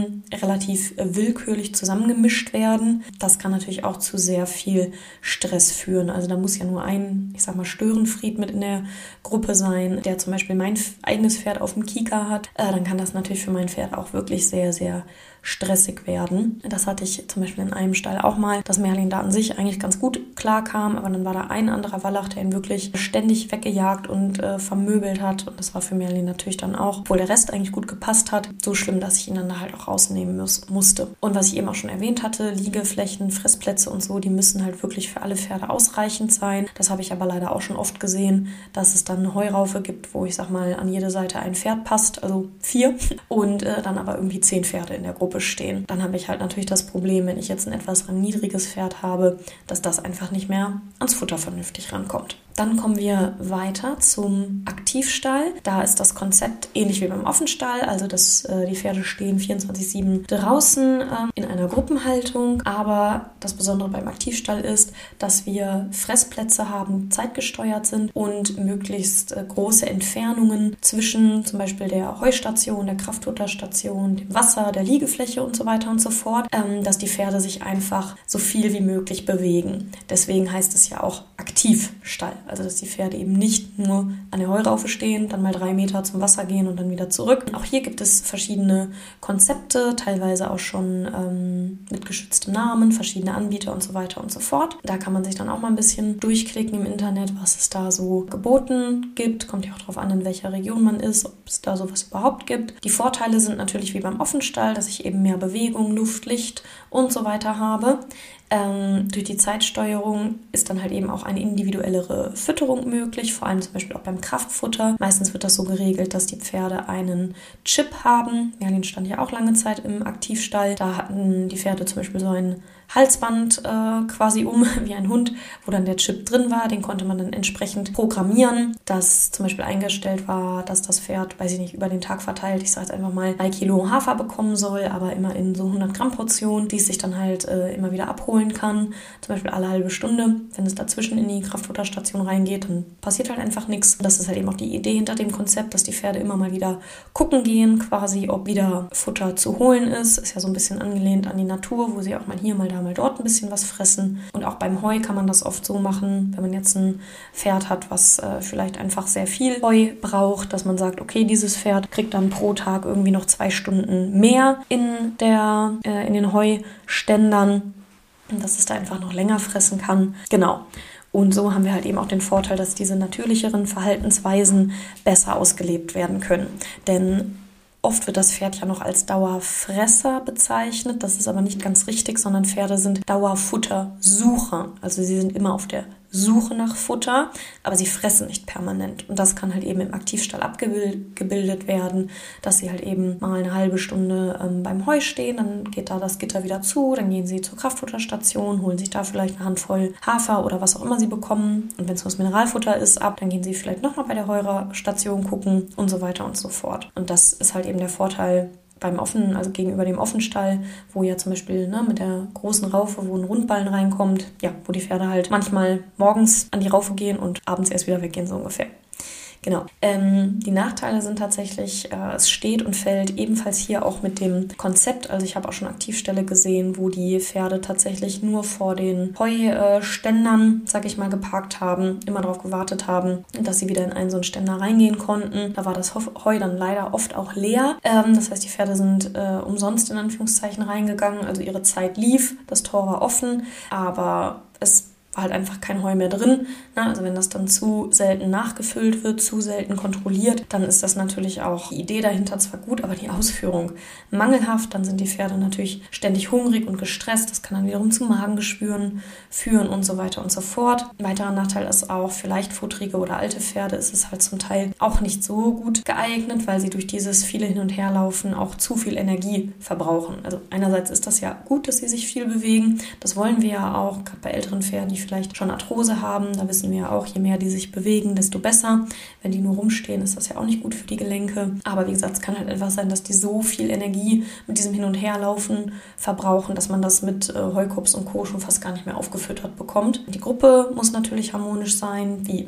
Gruppen relativ willkürlich zusammengemischt werden. Das kann natürlich auch zu sehr viel Stress führen. Also da muss ja nur ein, ich sag mal, Störenfried mit in der Gruppe sein, der zum Beispiel mein eigenes Pferd auf dem Kieker hat. Äh, dann kann das natürlich für mein Pferd auch wirklich sehr, sehr stressig werden. Das hatte ich zum Beispiel in einem Stall auch mal, dass Merlin da an sich eigentlich ganz gut klar kam, aber dann war da ein anderer Wallach, der ihn wirklich ständig weggejagt und äh, vermöbelt hat, und das war für Merlin natürlich dann auch, obwohl der Rest eigentlich gut gepasst hat, so schlimm, dass ich ihn dann da halt auch rausnehmen muss, musste. Und was ich eben auch schon erwähnt hatte, Liegeflächen, Fressplätze und so, die müssen halt wirklich für alle Pferde ausreichend sein. Das habe ich aber leider auch schon oft gesehen, dass es dann eine Heuraufe gibt, wo ich sag mal an jede Seite ein Pferd passt, also vier, und äh, dann aber irgendwie zehn Pferde in der Gruppe stehen. Dann habe ich halt natürlich das Problem, wenn ich jetzt ein etwas rangniedriges Pferd habe, dass das einfach nicht mehr ans Futter vernünftig rankommt. Dann kommen wir weiter zum Aktivstall. Da ist das Konzept ähnlich wie beim Offenstall, also dass äh, die Pferde stehen vierundzwanzig sieben draußen äh, in einer Gruppenhaltung. Aber das Besondere beim Aktivstall ist, dass wir Fressplätze haben, zeitgesteuert sind und möglichst äh, große Entfernungen zwischen zum Beispiel der Heustation, der Kraftfutterstation, dem Wasser, der Liegefläche und so weiter und so fort, ähm, dass die Pferde sich einfach so viel wie möglich bewegen. Deswegen heißt es ja auch Aktivstall. Also dass die Pferde eben nicht nur an der Heuraufe stehen, dann mal drei Meter zum Wasser gehen und dann wieder zurück. Auch hier gibt es verschiedene Konzepte, teilweise auch schon ähm, mit geschütztem Namen, verschiedene Anbieter und so weiter und so fort. Da kann man sich dann auch mal ein bisschen durchklicken im Internet, was es da so geboten gibt. Kommt ja auch darauf an, in welcher Region man ist, ob es da sowas überhaupt gibt. Die Vorteile sind natürlich wie beim Offenstall, dass ich eben mehr Bewegung, Luft, Licht und so weiter habe. Ähm, durch die Zeitsteuerung ist dann halt eben auch eine individuellere Fütterung möglich, vor allem zum Beispiel auch beim Kraftfutter. Meistens wird das so geregelt, dass die Pferde einen Chip haben. Merlin stand ja auch lange Zeit im Aktivstall. Da hatten die Pferde zum Beispiel so ein Halsband äh, quasi um, wie ein Hund, wo dann der Chip drin war. Den konnte man dann entsprechend programmieren, dass zum Beispiel eingestellt war, dass das Pferd, weiß ich nicht, über den Tag verteilt, ich sage jetzt einfach mal, drei Kilo Hafer bekommen soll, aber immer in so hundert Gramm Portionen, die es sich dann halt äh, immer wieder abholen kann. Zum Beispiel alle halbe Stunde. Wenn es dazwischen in die Kraftfutterstation reingeht, dann passiert halt einfach nichts. Das ist halt eben auch die Idee hinter dem Konzept, dass die Pferde immer mal wieder gucken gehen, quasi, ob wieder Futter zu holen ist. Ist ja so ein bisschen angelehnt an die Natur, wo sie auch mal hier, mal da, mal dort ein bisschen was fressen. Und auch beim Heu kann man das oft so machen, wenn man jetzt ein Pferd hat, was äh, vielleicht einfach sehr viel Heu braucht, dass man sagt, okay, dieses Pferd kriegt dann pro Tag irgendwie noch zwei Stunden mehr in, der, äh, in den Heuständern, dass es da einfach noch länger fressen kann. Genau. Und so haben wir halt eben auch den Vorteil, dass diese natürlicheren Verhaltensweisen besser ausgelebt werden können. Denn oft wird das Pferd ja noch als Dauerfresser bezeichnet. Das ist aber nicht ganz richtig, sondern Pferde sind Dauerfuttersucher. Also sie sind immer auf der Suche nach Futter, aber sie fressen nicht permanent. Und das kann halt eben im Aktivstall abgebildet werden, dass sie halt eben mal eine halbe Stunde ähm, beim Heu stehen, dann geht da das Gitter wieder zu, dann gehen sie zur Kraftfutterstation, holen sich da vielleicht eine Handvoll Hafer oder was auch immer sie bekommen. Und wenn es was Mineralfutter ist, ab, dann gehen sie vielleicht nochmal bei der Heuerstation gucken und so weiter und so fort. Und das ist halt eben der Vorteil beim offenen, also gegenüber dem Offenstall, wo ja zum Beispiel ne, mit der großen Raufe, wo ein Rundballen reinkommt, ja, wo die Pferde halt manchmal morgens an die Raufe gehen und abends erst wieder weggehen, so ungefähr. Genau. Ähm, die Nachteile sind tatsächlich, äh, es steht und fällt ebenfalls hier auch mit dem Konzept. Also ich habe auch schon Aktivställe gesehen, wo die Pferde tatsächlich nur vor den Heuständern, sag ich mal, geparkt haben, immer darauf gewartet haben, dass sie wieder in einen so einen Ständer reingehen konnten. Da war das Heu dann leider oft auch leer. Ähm, das heißt, die Pferde sind äh, umsonst in Anführungszeichen reingegangen. Also ihre Zeit lief, das Tor war offen, aber es war halt einfach kein Heu mehr drin. Na, also wenn das dann zu selten nachgefüllt wird, zu selten kontrolliert, dann ist das natürlich auch die Idee dahinter zwar gut, aber die Ausführung mangelhaft. Dann sind die Pferde natürlich ständig hungrig und gestresst. Das kann dann wiederum zu Magengeschwüren führen und so weiter und so fort. Ein weiterer Nachteil ist auch, für leichtfutterige oder alte Pferde ist es halt zum Teil auch nicht so gut geeignet, weil sie durch dieses viele Hin- und Herlaufen auch zu viel Energie verbrauchen. Also einerseits ist das ja gut, dass sie sich viel bewegen. Das wollen wir ja auch, gerade bei älteren Pferden, die vielleicht schon Arthrose haben. Da wissen wir ja auch, je mehr die sich bewegen, desto besser. Wenn die nur rumstehen, ist das ja auch nicht gut für die Gelenke. Aber wie gesagt, es kann halt einfach sein, dass die so viel Energie mit diesem Hin- und Herlaufen verbrauchen, dass man das mit äh, Heukops und Co. schon fast gar nicht mehr aufgefüttert bekommt. Die Gruppe muss natürlich harmonisch sein, wie in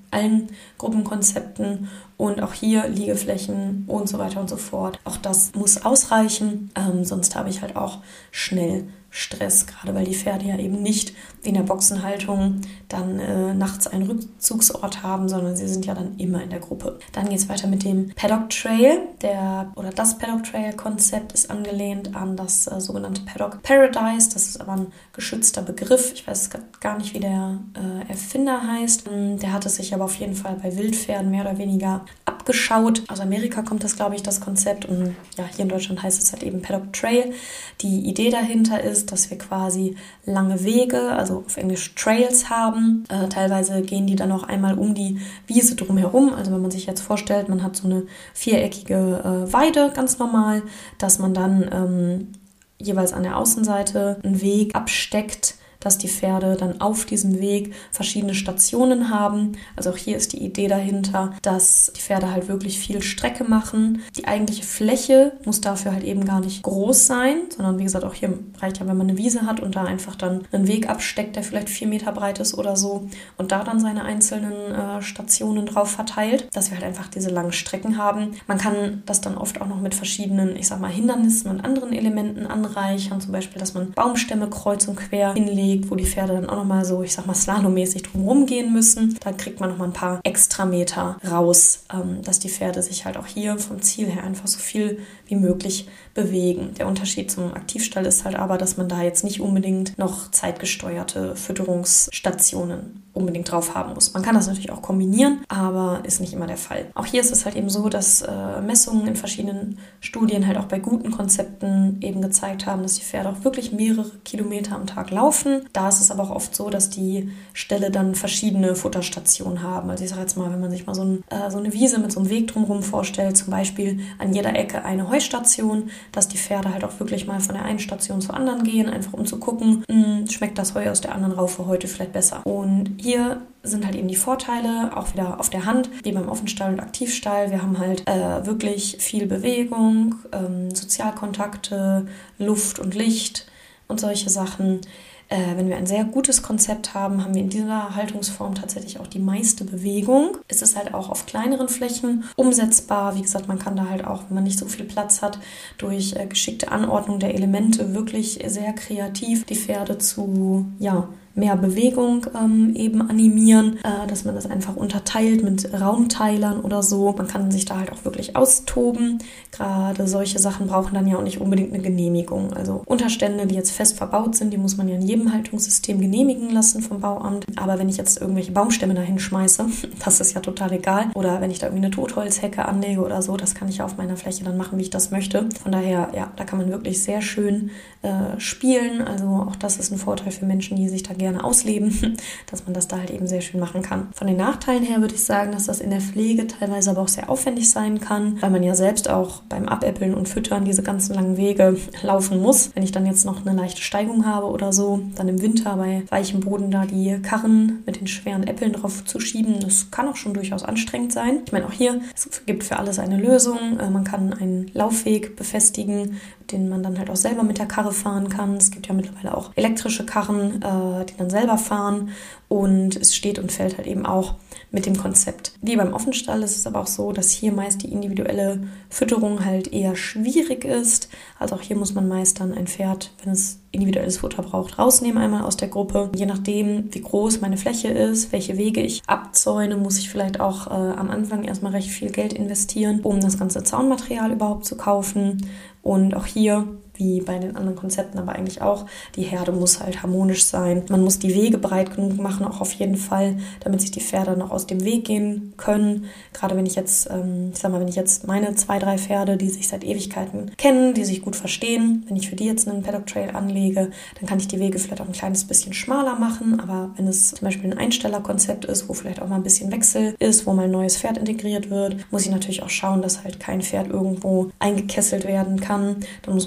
allen Gruppenkonzepten. Und auch hier Liegeflächen und so weiter und so fort. Auch das muss ausreichen, ähm, sonst habe ich halt auch schnell Stress, gerade weil die Pferde ja eben nicht wie in der Boxenhaltung dann äh, nachts einen Rückzugsort haben, sondern sie sind ja dann immer in der Gruppe. Dann geht es weiter mit dem Paddock Trail. Der, oder das Paddock Trail Konzept ist angelehnt an das äh, sogenannte Paddock Paradise. Das ist aber ein geschützter Begriff. Ich weiß gar nicht, wie der äh, Erfinder heißt. Der hat es sich aber auf jeden Fall bei Wildpferden mehr oder weniger abgeschaut. Aus Amerika kommt das, glaube ich, das Konzept. Und ja, hier in Deutschland heißt es halt eben Paddock Trail. Die Idee dahinter ist, dass wir quasi lange Wege, also auf Englisch Trails haben. Äh, teilweise gehen die dann auch einmal um die Wiese drumherum. Also wenn man sich jetzt vorstellt, man hat so eine viereckige äh, Weide, ganz normal, dass man dann ähm, jeweils an der Außenseite einen Weg absteckt, dass die Pferde dann auf diesem Weg verschiedene Stationen haben. Also auch hier ist die Idee dahinter, dass die Pferde halt wirklich viel Strecke machen. Die eigentliche Fläche muss dafür halt eben gar nicht groß sein, sondern wie gesagt, auch hier reicht ja, wenn man eine Wiese hat und da einfach dann einen Weg absteckt, der vielleicht vier Meter breit ist oder so und da dann seine einzelnen äh, Stationen drauf verteilt, dass wir halt einfach diese langen Strecken haben. Man kann das dann oft auch noch mit verschiedenen, ich sag mal, Hindernissen und anderen Elementen anreichern, zum Beispiel, dass man Baumstämme kreuz und quer hinlegt, wo die Pferde dann auch nochmal so, ich sag mal, slalommäßig drumherum gehen müssen. Da kriegt man nochmal ein paar extra Meter raus, ähm, dass die Pferde sich halt auch hier vom Ziel her einfach so viel wie möglich bewegen. Der Unterschied zum Aktivstall ist halt aber, dass man da jetzt nicht unbedingt noch zeitgesteuerte Fütterungsstationen unbedingt drauf haben muss. Man kann das natürlich auch kombinieren, aber ist nicht immer der Fall. Auch hier ist es halt eben so, dass äh, Messungen in verschiedenen Studien halt auch bei guten Konzepten eben gezeigt haben, dass die Pferde auch wirklich mehrere Kilometer am Tag laufen. Da ist es aber auch oft so, dass die Ställe dann verschiedene Futterstationen haben. Also ich sage jetzt mal, wenn man sich mal so, ein, äh, so eine Wiese mit so einem Weg drumherum vorstellt, zum Beispiel an jeder Ecke eine Heustation, dass die Pferde halt auch wirklich mal von der einen Station zur anderen gehen, einfach um zu gucken, mh, schmeckt das Heu aus der anderen Raufe heute vielleicht besser. Und hier sind halt eben die Vorteile auch wieder auf der Hand, wie beim Offenstall und Aktivstall. Wir haben halt äh, wirklich viel Bewegung, ähm, Sozialkontakte, Luft und Licht und solche Sachen. Äh, wenn wir ein sehr gutes Konzept haben, haben wir in dieser Haltungsform tatsächlich auch die meiste Bewegung. Es ist halt auch auf kleineren Flächen umsetzbar. Wie gesagt, man kann da halt auch, wenn man nicht so viel Platz hat, durch äh, geschickte Anordnung der Elemente wirklich sehr kreativ die Pferde zu, ja, mehr Bewegung ähm, eben animieren, äh, dass man das einfach unterteilt mit Raumteilern oder so. Man kann sich da halt auch wirklich austoben. Gerade solche Sachen brauchen dann ja auch nicht unbedingt eine Genehmigung. Also Unterstände, die jetzt fest verbaut sind, die muss man ja in jedem Haltungssystem genehmigen lassen vom Bauamt. Aber wenn ich jetzt irgendwelche Baumstämme dahin schmeiße, das ist ja total egal. Oder wenn ich da irgendwie eine Totholzhecke anlege oder so, das kann ich ja auf meiner Fläche dann machen, wie ich das möchte. Von daher, ja, da kann man wirklich sehr schön äh, spielen. Also auch das ist ein Vorteil für Menschen, die sich da gerne ausleben, dass man das da halt eben sehr schön machen kann. Von den Nachteilen her würde ich sagen, dass das in der Pflege teilweise aber auch sehr aufwendig sein kann, weil man ja selbst auch beim Abäppeln und Füttern diese ganzen langen Wege laufen muss. Wenn ich dann jetzt noch eine leichte Steigung habe oder so, dann im Winter bei weichem Boden da die Karren mit den schweren Äppeln drauf zu schieben, das kann auch schon durchaus anstrengend sein. Ich meine, auch hier, es gibt für alles eine Lösung. Man kann einen Laufweg befestigen, den man dann halt auch selber mit der Karre fahren kann. Es gibt ja mittlerweile auch elektrische Karren, die dann selber fahren, und es steht und fällt halt eben auch mit dem Konzept. Wie beim Offenstall ist es aber auch so, dass hier meist die individuelle Fütterung halt eher schwierig ist. Also auch hier muss man meist dann ein Pferd, wenn es individuelles Futter braucht, rausnehmen einmal aus der Gruppe. Je nachdem, wie groß meine Fläche ist, welche Wege ich abzäune, muss ich vielleicht auch äh, am Anfang erstmal recht viel Geld investieren, um das ganze Zaunmaterial überhaupt zu kaufen. Und auch hier, wie bei den anderen Konzepten, aber eigentlich auch, die Herde muss halt harmonisch sein. Man muss die Wege breit genug machen, auch auf jeden Fall, damit sich die Pferde noch aus dem Weg gehen können. Gerade wenn ich jetzt, ähm, ich sag mal, wenn ich jetzt meine zwei, drei Pferde, die sich seit Ewigkeiten kennen, die sich gut verstehen, wenn ich für die jetzt einen Paddock Trail anlege, dann kann ich die Wege vielleicht auch ein kleines bisschen schmaler machen. Aber wenn es zum Beispiel ein Einstellerkonzept ist, wo vielleicht auch mal ein bisschen Wechsel ist, wo mal ein neues Pferd integriert wird, muss ich natürlich auch schauen, dass halt kein Pferd irgendwo eingekesselt werden kann. Dann muss man vielleicht auch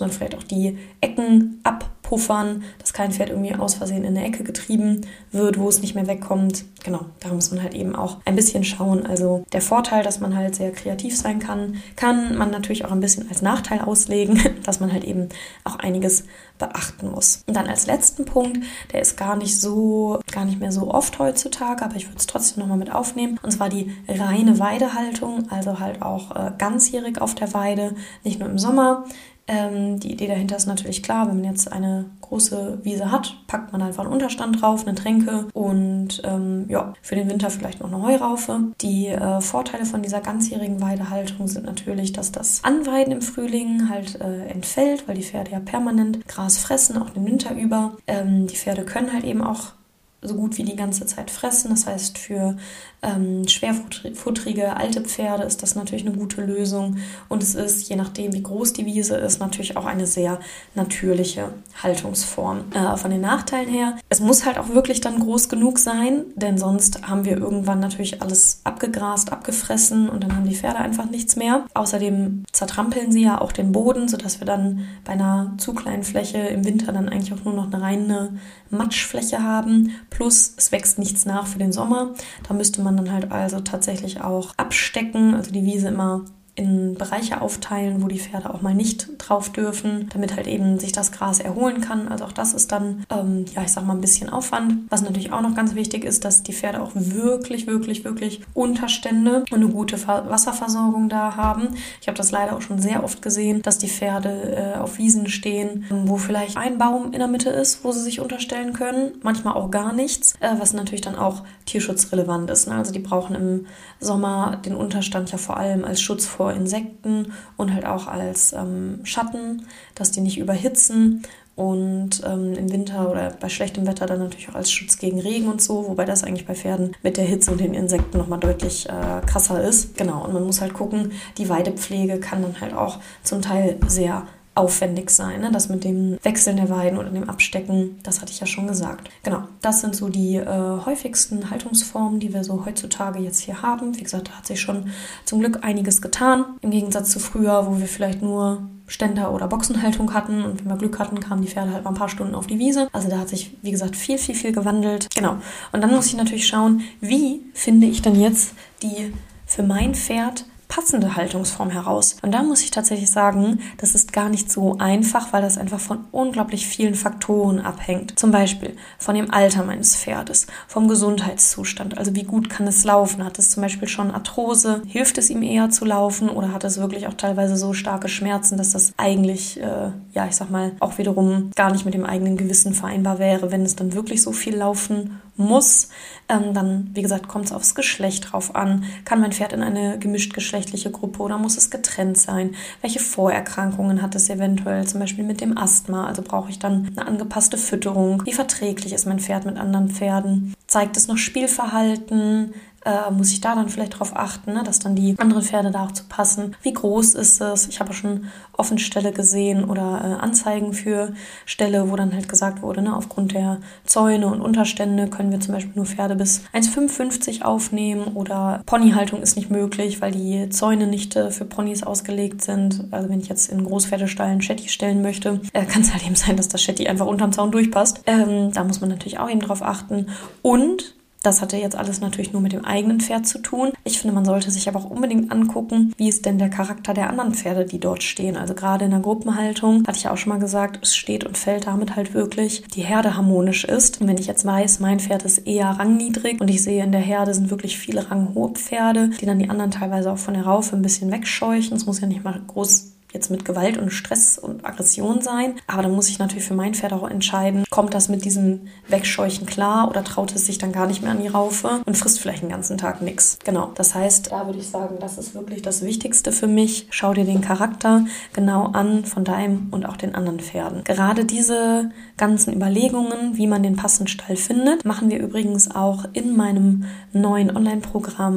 auch die Ecken abpuffern, dass kein Pferd irgendwie aus Versehen in eine Ecke getrieben wird, wo es nicht mehr wegkommt. Genau, da muss man halt eben auch ein bisschen schauen. Also der Vorteil, dass man halt sehr kreativ sein kann, kann man natürlich auch ein bisschen als Nachteil auslegen, dass man halt eben auch einiges beachten muss. Und dann als letzten Punkt, der ist gar nicht so, gar nicht mehr so oft heutzutage, aber ich würde es trotzdem nochmal mit aufnehmen, und zwar die reine Weidehaltung, also halt auch äh, ganzjährig auf der Weide, nicht nur im Sommer. Ähm, die Idee dahinter ist natürlich klar, wenn man jetzt eine große Wiese hat, packt man einfach einen Unterstand drauf, eine Tränke und ähm, ja, für den Winter vielleicht noch eine Heuraufe. Die äh, Vorteile von dieser ganzjährigen Weidehaltung sind natürlich, dass das Anweiden im Frühling halt äh, entfällt, weil die Pferde ja permanent Gras fressen, auch den Winter über. Ähm, die Pferde können halt eben auch so gut wie die ganze Zeit fressen. Das heißt, für ähm, schwerfutterige alte Pferde ist das natürlich eine gute Lösung. Und es ist, je nachdem wie groß die Wiese ist, natürlich auch eine sehr natürliche Haltungsform. Äh, von den Nachteilen her, es muss halt auch wirklich dann groß genug sein, denn sonst haben wir irgendwann natürlich alles abgegrast, abgefressen und dann haben die Pferde einfach nichts mehr. Außerdem zertrampeln sie ja auch den Boden, sodass wir dann bei einer zu kleinen Fläche im Winter dann eigentlich auch nur noch eine reine Matschfläche haben. Plus es wächst nichts nach für den Sommer. Da müsste man dann halt also tatsächlich auch abstecken, also die Wiese immer in Bereiche aufteilen, wo die Pferde auch mal nicht drauf dürfen, damit halt eben sich das Gras erholen kann. Also auch das ist dann, ähm, ja, ich sag mal, ein bisschen Aufwand. Was natürlich auch noch ganz wichtig ist, dass die Pferde auch wirklich, wirklich, wirklich Unterstände und eine gute Ver- Wasserversorgung da haben. Ich habe das leider auch schon sehr oft gesehen, dass die Pferde äh, auf Wiesen stehen, wo vielleicht ein Baum in der Mitte ist, wo sie sich unterstellen können. Manchmal auch gar nichts, äh, was natürlich dann auch tierschutzrelevant ist. Ne? Also die brauchen im Sommer den Unterstand ja vor allem als Schutz vor Insekten und halt auch als ähm, Schatten, dass die nicht überhitzen und ähm, im Winter oder bei schlechtem Wetter dann natürlich auch als Schutz gegen Regen und so, wobei das eigentlich bei Pferden mit der Hitze und den Insekten nochmal deutlich äh, krasser ist. Genau, und man muss halt gucken, die Weidepflege kann dann halt auch zum Teil sehr aufwendig sein, ne? Das mit dem Wechseln der Weiden oder dem Abstecken, das hatte ich ja schon gesagt. Genau, das sind so die äh, häufigsten Haltungsformen, die wir so heutzutage jetzt hier haben. Wie gesagt, da hat sich schon zum Glück einiges getan, im Gegensatz zu früher, wo wir vielleicht nur Ständer- oder Boxenhaltung hatten und wenn wir Glück hatten, kamen die Pferde halt mal ein paar Stunden auf die Wiese. Also da hat sich, wie gesagt, viel, viel, viel gewandelt. Genau, und dann muss ich natürlich schauen, wie finde ich denn jetzt die für mein Pferd passende Haltungsform heraus. Und da muss ich tatsächlich sagen, das ist gar nicht so einfach, weil das einfach von unglaublich vielen Faktoren abhängt. Zum Beispiel von dem Alter meines Pferdes, vom Gesundheitszustand, also wie gut kann es laufen. Hat es zum Beispiel schon Arthrose? Hilft es ihm eher zu laufen oder hat es wirklich auch teilweise so starke Schmerzen, dass das eigentlich, äh, ja, ich sag mal, auch wiederum gar nicht mit dem eigenen Gewissen vereinbar wäre, wenn es dann wirklich so viel laufen muss. Ähm, dann, wie gesagt, kommt es aufs Geschlecht drauf an. Kann mein Pferd in eine gemischtgeschlechtliche Gruppe oder muss es getrennt sein? Welche Vorerkrankungen hat es eventuell, zum Beispiel mit dem Asthma? Also brauche ich dann eine angepasste Fütterung? Wie verträglich ist mein Pferd mit anderen Pferden? Zeigt es noch Spielverhalten? Äh, muss ich da dann vielleicht drauf achten, ne, dass dann die anderen Pferde da auch zu passen. Wie groß ist es? Ich habe schon offen Ställe gesehen oder äh, Anzeigen für Ställe, wo dann halt gesagt wurde, ne, aufgrund der Zäune und Unterstände können wir zum Beispiel nur Pferde bis eins Komma fünfundfünfzig aufnehmen oder Ponyhaltung ist nicht möglich, weil die Zäune nicht äh, für Ponys ausgelegt sind. Also wenn ich jetzt in Großpferdestall ein Shetty stellen möchte, äh, kann es halt eben sein, dass das Shetty einfach unterm Zaun durchpasst. Ähm, da muss man natürlich auch eben drauf achten. Und das hatte jetzt alles natürlich nur mit dem eigenen Pferd zu tun. Ich finde, man sollte sich aber auch unbedingt angucken, wie ist denn der Charakter der anderen Pferde, die dort stehen. Also gerade in der Gruppenhaltung, hatte ich ja auch schon mal gesagt, es steht und fällt damit halt wirklich, die Herde harmonisch ist. Und wenn ich jetzt weiß, mein Pferd ist eher rangniedrig und ich sehe in der Herde sind wirklich viele ranghohe Pferde, die dann die anderen teilweise auch von der Raufe ein bisschen wegscheuchen. Es muss ja nicht mal groß jetzt mit Gewalt und Stress und Aggression sein. Aber dann muss ich natürlich für mein Pferd auch entscheiden, kommt das mit diesem Wegscheuchen klar oder traut es sich dann gar nicht mehr an die Raufe und frisst vielleicht den ganzen Tag nichts. Genau, das heißt, da würde ich sagen, das ist wirklich das Wichtigste für mich. Schau dir den Charakter genau an von deinem und auch den anderen Pferden. Gerade diese ganzen Überlegungen, wie man den passenden Stall findet, machen wir übrigens auch in meinem neuen Online-Programm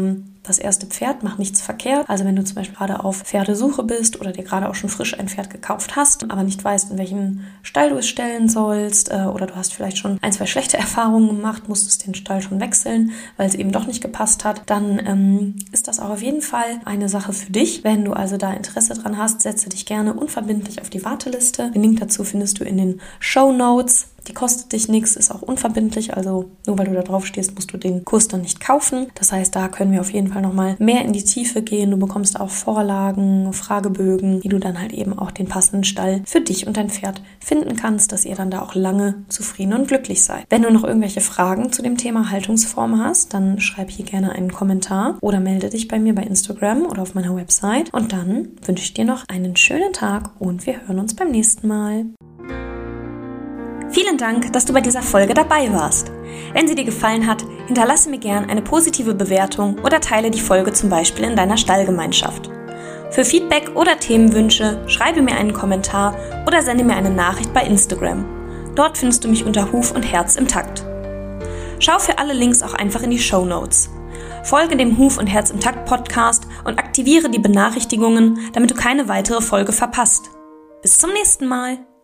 das erste Pferd macht nichts verkehrt. Also wenn du zum Beispiel gerade auf Pferdesuche bist oder dir gerade auch schon frisch ein Pferd gekauft hast, aber nicht weißt, in welchen Stall du es stellen sollst, äh, oder du hast vielleicht schon ein, zwei schlechte Erfahrungen gemacht, musstest den Stall schon wechseln, weil es eben doch nicht gepasst hat, dann ähm, ist das auch auf jeden Fall eine Sache für dich. Wenn du also da Interesse dran hast, setze dich gerne unverbindlich auf die Warteliste. Den Link dazu findest du in den Shownotes. Die kostet dich nichts, ist auch unverbindlich, also nur weil du da drauf stehst, musst du den Kurs dann nicht kaufen. Das heißt, da können wir auf jeden Fall nochmal mehr in die Tiefe gehen. Du bekommst auch Vorlagen, Fragebögen, wie du dann halt eben auch den passenden Stall für dich und dein Pferd finden kannst, dass ihr dann da auch lange zufrieden und glücklich seid. Wenn du noch irgendwelche Fragen zu dem Thema Haltungsform hast, dann schreib hier gerne einen Kommentar oder melde dich bei mir bei Instagram oder auf meiner Website. Und dann wünsche ich dir noch einen schönen Tag und wir hören uns beim nächsten Mal. Vielen Dank, dass du bei dieser Folge dabei warst. Wenn sie dir gefallen hat, hinterlasse mir gern eine positive Bewertung oder teile die Folge zum Beispiel in deiner Stallgemeinschaft. Für Feedback oder Themenwünsche schreibe mir einen Kommentar oder sende mir eine Nachricht bei Instagram. Dort findest du mich unter Huf und Herz im Takt. Schau für alle Links auch einfach in die Shownotes. Folge dem Huf und Herz im Takt Podcast und aktiviere die Benachrichtigungen, damit du keine weitere Folge verpasst. Bis zum nächsten Mal!